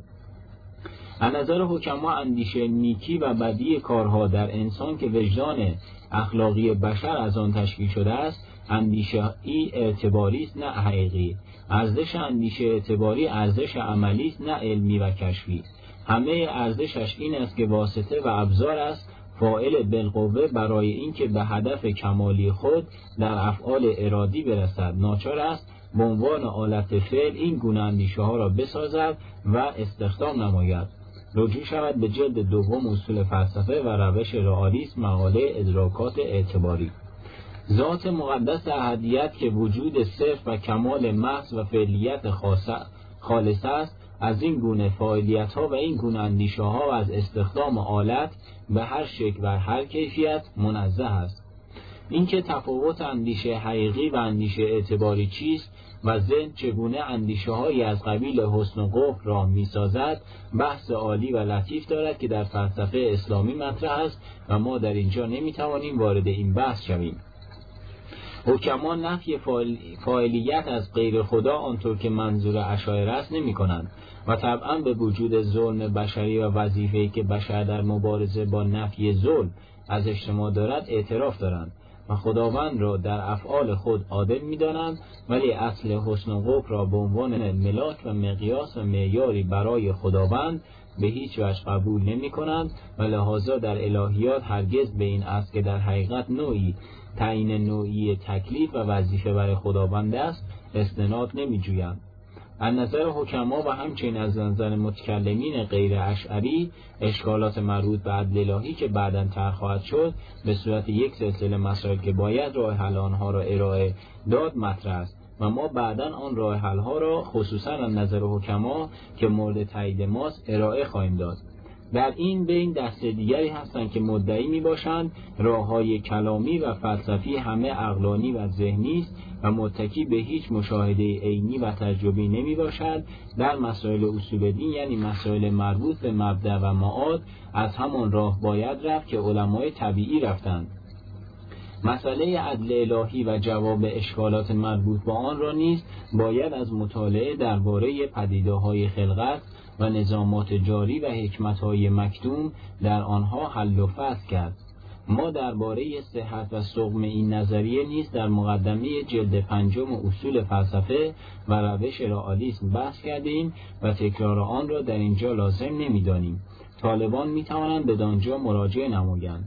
از نظر حکما اندیشه نیکی و بدی کارها در انسان که وجدان اخلاقی بشر از آن تشکیل شده است اندیشه ای اعتباری است نه حقیقی. ارزش اندیشه اعتباری ارزش عملی است نه علمی و کشفی. همه ارزشش این است که واسطه و ابزار است فاعل بالقوه برای اینکه به هدف کمالی خود در افعال ارادی برسد. ناچار است به عنوان آلت فعل این گونه اندیشه ها را بسازد و استخدام نماید. رجوع شود به جلد دوم اصول فلسفه و روش رئالیسم مقاله ادراکات اعتباری. ذات مقدس احدیت که وجود صرف و کمال محض و فعلیت خالص است از این گونه فاعلیت ها و این گونه اندیشه ها و از استخدام آلت به هر شکل و هر کیفیت منزه است. اینکه تفاوت اندیشه حقیقی و اندیشه اعتباری چیست و ذهن چگونه اندیشه هایی از قبیل حسن و قبح را می سازد بحث عالی و لطیف دارد که در فلسفه اسلامی مطرح است و ما در اینجا نمی توانیم وارد این بحث شویم. حکما نفی فاعلیت از غیر خدا آنطور که منظور اشاعره است نمی کنند و طبعا به وجود ظلم بشری و وظیفه‌ای که بشر در مبارزه با نفی ظلم از اجتماع دارد اعتراف دارند و خداوند را در افعال خود عادل می دانند ولی اصل حسن و قبح را به عنوان ملاک و مقیاس و معیاری برای خداوند به هیچ وجه قبول نمی کنند و لذا در الهیات هرگز به این اصل که در حقیقت نوعی تعیین نوعی تکلیف و وظیفه برای خداوند است استناد نمی جویند. از نظر حکما و همچنین از نظر متکلمین غیر اشعری اشکالات مربوط به عدل الهی که بعداً طرح خواهد شد به صورت یک سلسله مسائل که باید راه حل آنها را ارائه داد مطرح است و ما بعداً آن راه حل ها را خصوصاً از نظر حکما که مورد تایید ماست ارائه خواهیم داد. در این بین دسته دیگری هستند که مدعی می باشند راه‌های کلامی و فلسفی همه عقلانی و ذهنی است و متکی به هیچ مشاهده عینی و تجربی نمی باشد. در مسائل اصول دین یعنی مسائل مربوط به مبدأ و معاد از همان راه باید رفت که علمای طبیعی رفتند. مسئله عدل الهی و جواب اشکالات مربوط با آن را نیز باید از مطالعه درباره پدیده‌های خلقت و نظامات جاری و حکمت‌های مکتوم در آنها حل و فصل کرد. ما درباره صحت و سقم این نظریه نیز در مقدمه جلد پنجم اصول فلسفه و روش رئالیسم بحث کردیم و تکرار آن را در اینجا لازم نمی‌دانیم. طالبان می‌توانند بدانجا مراجعه نمایند.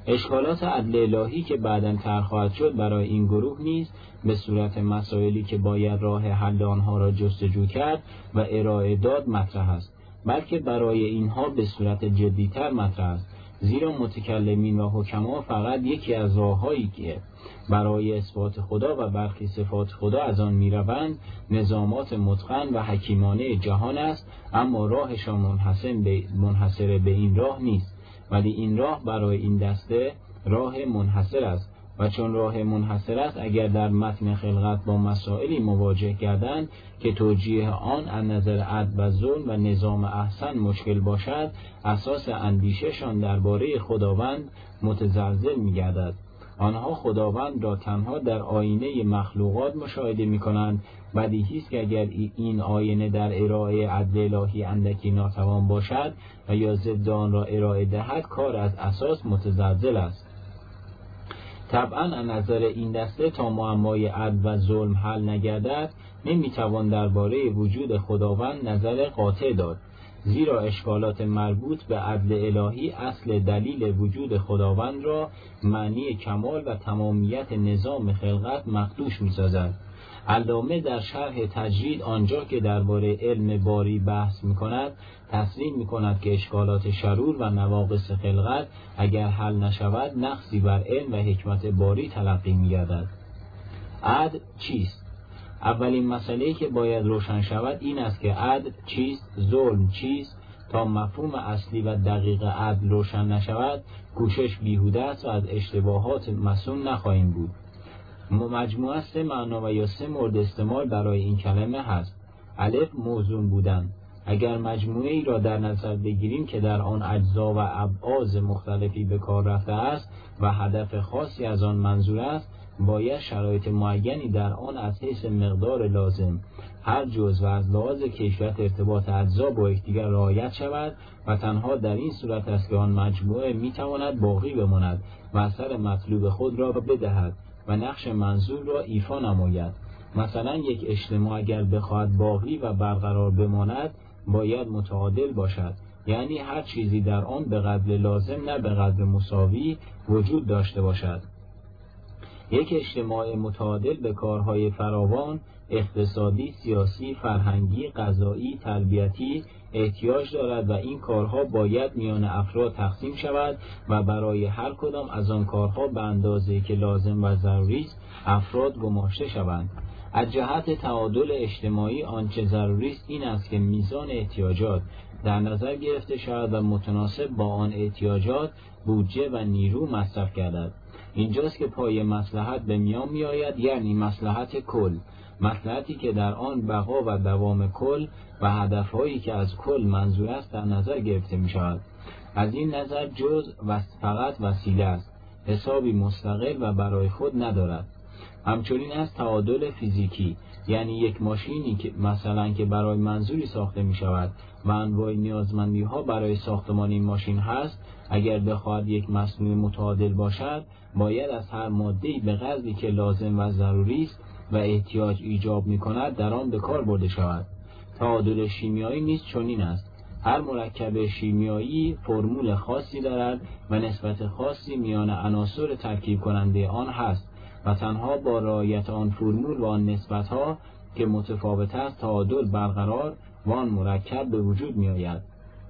اشکالات عدل الهی که بعداً طرح خواهد شد برای این گروه نیز به صورت مسائلی که باید راه حل آنها را جستجو کرد و ارائه داد مطرح است، بلکه برای اینها به صورت جدی‌تر مطرح است، زیرا متکلمین و حکما فقط یکی از راه‌هایی که برای اثبات خدا و برخی صفات خدا از آن می‌روند نظامات متقن و حکیمانه جهان است، اما راهشان منحصر به منحصر به این راه نیست، ولی این راه برای این دسته راه منحصر است و چون راه منحصر است اگر در متن خلقت با مسائلی مواجه گردند که توجیه آن از نظر عدل و ظلم و نظام احسن مشکل باشد، اساس اندیششان درباره خداوند متزلزل می‌گردد. آنها خداوند را تنها در آینه مخلوقات مشاهده می‌کنند. بدیهی است که اگر این آینه در ارائه عدل الهی اندکی ناتوان باشد و یا ضد آن را ارائه دهد، کار از اساس متزلزل است. طبعا از نظر این دسته تا معمای عدل و ظلم حل نگردد نمیتوان درباره وجود خداوند نظر قاطع داد، زیرا اشکالات مربوط به عدل الهی اصل دلیل وجود خداوند را معنی کمال و تمامیت نظام خلقت مخدوش می‌سازد. علامه در شرح تجرید آنجا که درباره علم باری بحث می‌کند تصریح می‌کند که اشکالات شرور و نواقص خلقت اگر حل نشود نقصی بر علم و حکمت باری تلقی می‌گردد. عدل چیست؟ اولین مسئله‌ای که باید روشن شود این است که عدل چیست، ظلم چیست. تا مفهوم اصلی و دقیق عدل روشن نشود کوشش بیهوده است و از اشتباهات مسون نخواهیم بود. مجموعه سه معنا و یا سه مورد استعمال برای این کلمه هست. الف، موزون بودن. اگر مجموعه ای را در نظر بگیریم که در آن اجزا و ابعاض مختلفی به کار رفته است و هدف خاصی از آن منظور است، باید شرایط معینی در آن از حیث مقدار لازم هر جزء و از لحاظ کیفیت ارتباط اجزا با یکدیگر رعایت شود و تنها در این صورت است که آن مجموعه میتواند باقی بماند و اثر مطلوب خود را بدهد و نقش منظور را ایفا نماید. مثلا یک اجتماع اگر بخواهد باقی و برقرار بماند باید متعادل باشد، یعنی هر چیزی در آن به قدر لازم نه به قدر مساوی وجود داشته باشد. یک اجتماع متعادل به کارهای فراوان اقتصادی، سیاسی، فرهنگی، غذایی، تربیتی احتیاج دارد و این کارها باید میان افراد تقسیم شود و برای هر کدام از آن کارها به اندازه‌ای که لازم و ضروری است افراد گماشته شوند. از جهت تعادل اجتماعی آنچه ضروری است این است که میزان احتیاجات در نظر گرفته شود و متناسب با آن احتیاجات بودجه و نیرو مصرف گردد. اینجاست که پای مصلحت به میان می آید، یعنی مصلحت کل، مصلحتی که در آن بقا و دوام کل و هدفهایی که از کل منظور است در نظر گرفته می شود. از این نظر جزء و فقط وسیله است، حسابی مستقل و برای خود ندارد. همچنین از تعادل فیزیکی، یعنی یک ماشینی که مثلا که برای منظوری ساخته می شود و انواع نیازمندی ها برای ساختمان این ماشین هست، اگر بخواهد یک مصنوع متعادل باشد باید از هر ماده‌ای به قدری که لازم و ضروری است و احتیاج ایجاب می کند در آن به کار برده شود. تعادل شیمیایی نیز چنین است. هر مرکب شیمیایی فرمول خاصی دارد و نسبت خاصی میان عناصر ترکیب کننده آن هست و تنها با رعایت آن فرمول و آن نسبت‌ها که متفاوت است تعادل برقرار و آن مرکب به وجود می آید.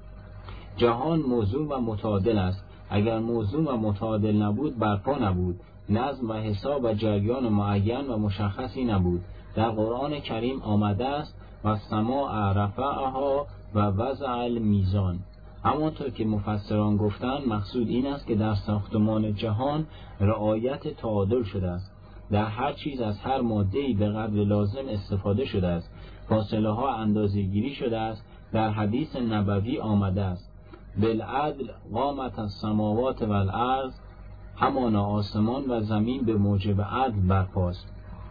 جهان موزون و متعادل است. اگر موزون و متعادل نبود برپا نبود، نظم و حساب و جریان معین و مشخصی نبود. در قرآن کریم آمده است و السماء رفعها و وضع المیزان. همانطور که مفسران گفتند مقصود این است که در ساختمان جهان رعایت تعادل شده است. در هر چیز از هر ماده‌ای به قدر لازم استفاده شده است. فاصله ها اندازه‌گیری شده است. در حدیث نبوی آمده است بالعدل قامت السماوات والارض، همانا آسمان و زمین به موجب عدل برپاست.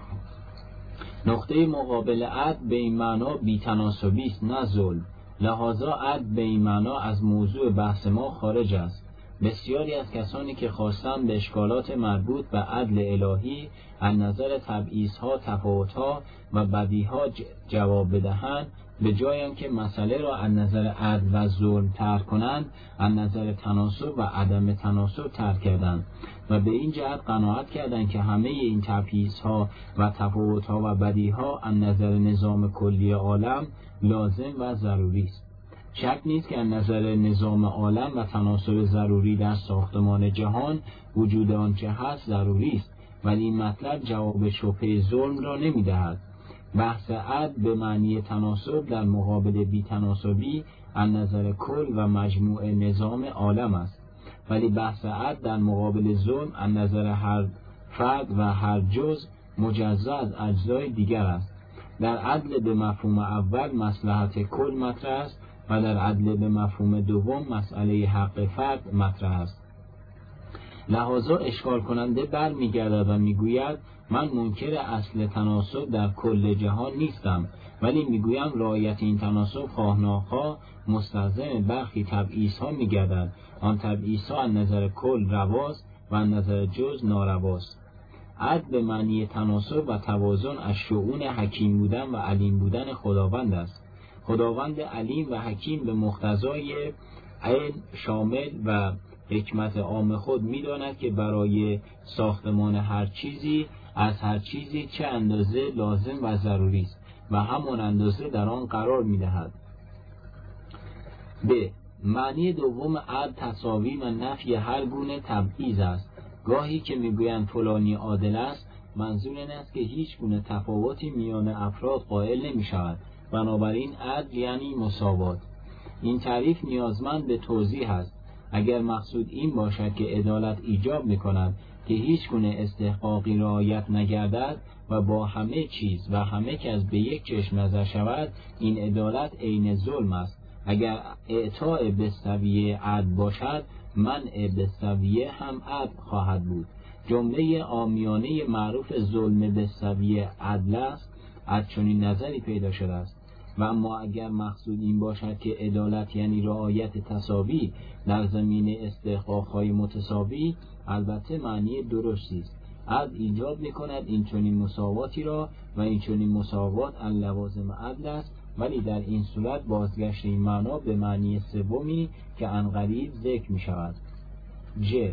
نقطه مقابل عدل به این معنا بی‌تناسبی است نه ظلم. لذا عدل به این معنا از موضوع بحث ما خارج است. بسیاری از کسانی که خواستند به اشکالات مربوط به عدل الهی از نظر تبعیض‌ها، تفاوت‌ها و بدیها جواب بدهند، به جای آنکه مسئله را از نظر عدل و ظلم طرح کنند، از نظر تناسب و عدم تناسب طرح کردند و به این جهت قناعت کردند که همه این تبعیض‌ها و تفاوت‌ها و بدیها از نظر نظام کلی عالم لازم و ضروری است. شک نیست که از نظر نظام عالم و تناسب ضروری در ساختمان جهان وجود آنچه هست ضروری است، ولی این مطلب جواب شبهه ظلم را نمی‌دهد. بحث عدل به معنی تناسب در مقابل بی‌تناسبی از نظر کل و مجموع نظام عالم است، ولی بحث عدل در مقابل ظلم از نظر هر فرد و هر جز مجزا از اجزای دیگر است. در عدل به مفهوم اول مصلحت کل مطرح است و در عدل به مفهوم دوم مسئله حق فرد مطرح است. لحاظا اشکال کننده بر می‌گردد و می‌گوید من منکر اصل تناسب در کل جهان نیستم، ولی می‌گویم رعایت این تناسب خواه ناخواه مستلزم برخی تبعیض‌ها می‌گردد. آن تبعیض‌ها از نظر کل رواست و از نظر جز نارواست. عدل به معنی تناسب و توازن از شؤون حکیم بودن و علیم بودن خداوند است. خداوند علیم و حکیم به مقتضای علم شامل و حکمت عام خود می‌داند که برای ساختمان هر چیزی از هر چیزی چه اندازه لازم و ضروری است و همان اندازه در آن قرار می‌دهد. ب. معنی دوم عدل تساوی و نفی هر گونه تبعیض است. گاهی که میگویند فلانی عادل است، منظور این است که هیچ گونه تفاوتی میان افراد قائل نمی شود. بنابراین عدل یعنی مساوات. این تعریف نیازمند به توضیح است. اگر مقصود این باشد که عدالت ایجاب می کند که هیچ گونه استحقاقی رعایت نگردد و با همه چیز و همه کس به یک چشم نظر شود، این عدالت عین ظلم است. اگر اعطاء بالسویه عدل باشد، منع بالسویه هم عدل خواهد بود. جمله عامیانه معروف ظلم بالسویه عدل است از چنین نظری پیدا شده است. و اما اگر مقصود این باشد که عدالت یعنی رعایت تساوی در زمین استحقاق‌های متساوی، البته معنی درستی است. عدل ایجاب می‌کند این چنین مساواتی را و این چنین مساوات از لوازم عدل است، ولی در این صورت بازگشت این معنا به معنی سومی که عنقریب ذکر می شود. ج.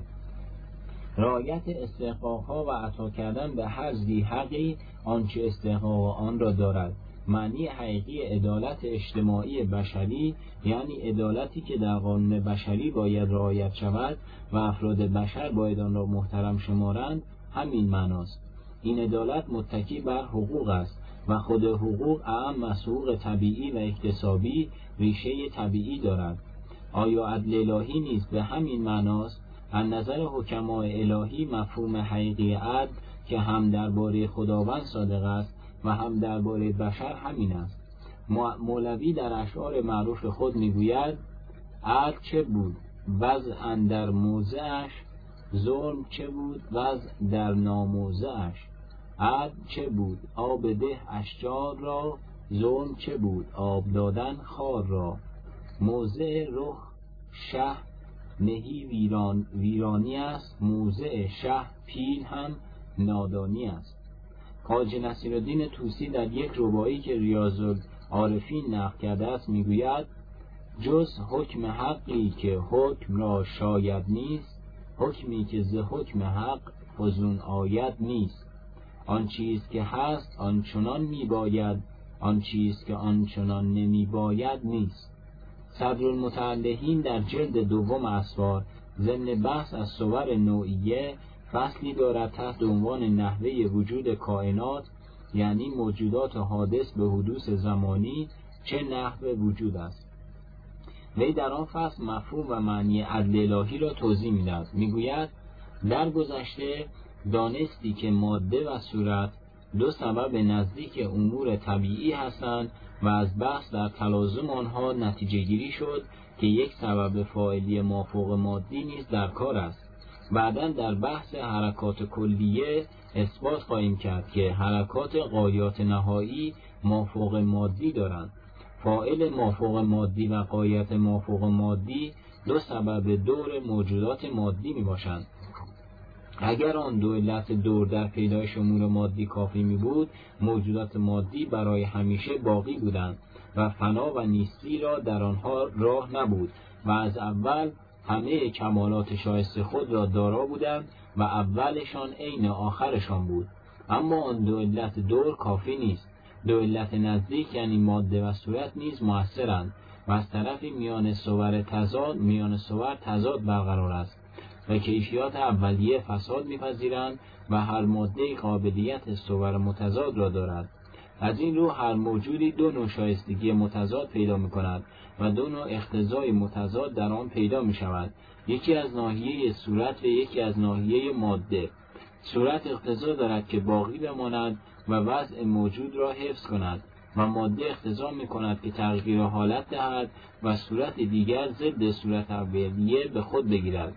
رعایت استحقاقها و عطا کردن به هر ذی حقی آنچه استحقاق آن را دارد. معنی حقیقی عدالت اجتماعی بشری یعنی عدالتی که در قانون بشری باید رعایت شود و افراد بشر باید آن را محترم شمارند همین معناست. این عدالت متکی بر حقوق است و خود حقوق اعم از حقوق طبیعی و اکتسابی ریشه طبیعی دارد. آیا عدل الهی نیز به همین معناست؟ از نظر حکمای الهی مفهوم حقیقی عدل که هم درباره خداوند صادق است و هم درباره بشر همین است. مولوی در اشعار معروف خود میگوید عدل چه بود وضع اندر موضعش، ظلم چه بود وضع در ناموضعش. عدل چه بود آب ده اشجار را، ظلم چه بود آب دادن خار را. موضع رخ شه نهی ویران ویرانی است، موضع شه پیل هم نادانی است. خواجه نصیرالدین طوسی در یک رباعی که ریاض العارفین نقل کرده است میگوید جز حکم حقی که حکم را شاید نیست، حکمی که ز حکم حق فزون آید نیست. آن چیز که هست آنچنان می باید، آن چیز که آنچنان نمی باید نیست. صدرالمتعلحین در جلد دوم اسفار ضمن بحث از صور نوعیه فصلی دارد تحت عنوان نحوه وجود کائنات، یعنی موجودات حادث به حدوث زمانی چه نحوه وجود است. وی در آن فصل مفهوم و معنی عدل الهی را توضیح می‌دهد. میگوید در گذشته دانستی که ماده و صورت دو سبب نزدیک امور طبیعی هستند و از بحث در تلازم آنها نتیجه گیری شد که یک سبب فاعلی مافوق مادی نیز در کار است. بعداً در بحث حرکات کلیه اثبات خواهیم کرد که حرکات غایات نهایی مافوق مادی دارند. فاعل مافوق مادی و غایت مافوق مادی دو سبب دور موجودات مادی می باشند. اگر آن دو علت دور در پیدایش امور مادی کافی می بود، موجودات مادی برای همیشه باقی بودند و فنا و نیستی را در آنها راه نبود و از اول همه کمالات شایسته خود را دارا بودند و اولشان عین آخرشان بود. اما آن دو علت دور کافی نیست. دو علت نزدیک یعنی ماده و صورت نیز مؤثرند و از طرفی میان صور تضاد میان صور تضاد برقرار است و کیفیات اولیه فساد می‌پذیرند و هر ماده قابلیت صور متضاد را دارد. از این رو هر موجودی دو نوع شایستگی متضاد پیدا می‌کند و دو نوع اقتضای متضاد در آن پیدا می‌شود، یکی از ناحیه صورت و یکی از ناحیه ماده. صورت اقتضا دارد که باقی بماند و وضع موجود را حفظ کند و ماده اقتضا می‌کند که تغییر حالت دهد و صورت دیگر ضد صورت اولیه به خود بگیرد.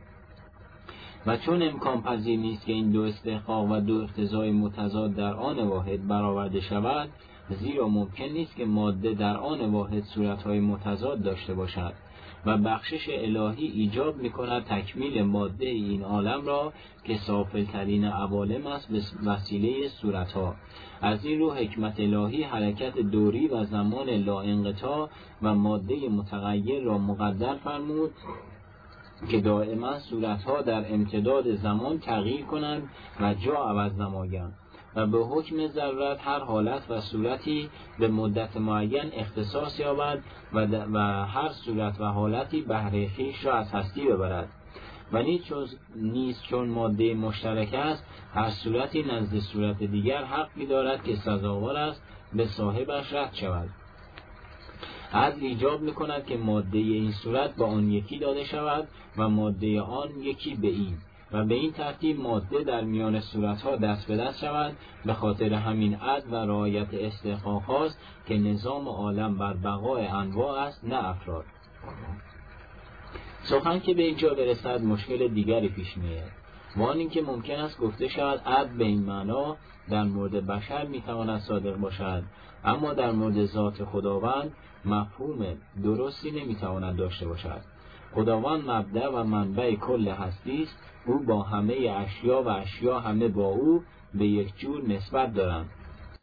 و چون امکان پذیر نیست که این دو استحقاق و دو اقتضای متضاد در آن واحد برآورده شود، زیرا ممکن نیست که ماده در آن واحد صورت‌های متضاد داشته باشد و بخشش الهی ایجاب می‌کند تکمیل ماده این عالم را که سافل‌ترین عوالم است به وسیله صورت‌ها. از این رو حکمت الهی حرکت دوری و زمان لا انقطاع و ماده متغیر را مقدر فرمود که دائما صورتها در امتداد زمان تغییر کنند و جا عوض نمایند و به حکم ضرورت هر حالت و صورتی به مدت معین اختصاص یابد و, و هر صورت و حالتی بهره خویش را از هستی ببرد. و نیز چون ماده مشترک است، هر صورتی نزد صورت دیگر حقی دارد که سزاوار است به صاحبش رد شود. عدل ایجاب می‌کند که ماده این صورت با آن یکی داده شود و ماده آن یکی به این و به این ترتیب ماده در میان صورت‌ها دست به دست شود. به خاطر همین عدل و رعایت استحقاق هاست که نظام عالم بر بقای انواع است نه افراد. سخن که به اینجا برسد مشکل دیگری پیش می‌آید و آن این که ممکن است گفته شود عدل به این معنا در مورد بشر میتواند صادق باشد، اما در مورد ذات خداوند مفهوم درستی نمیتواند داشته باشد. خداوند مبدأ و منبع کل هستی است. او با همه اشیا و اشیا همه با او به یک جور نسبت دارند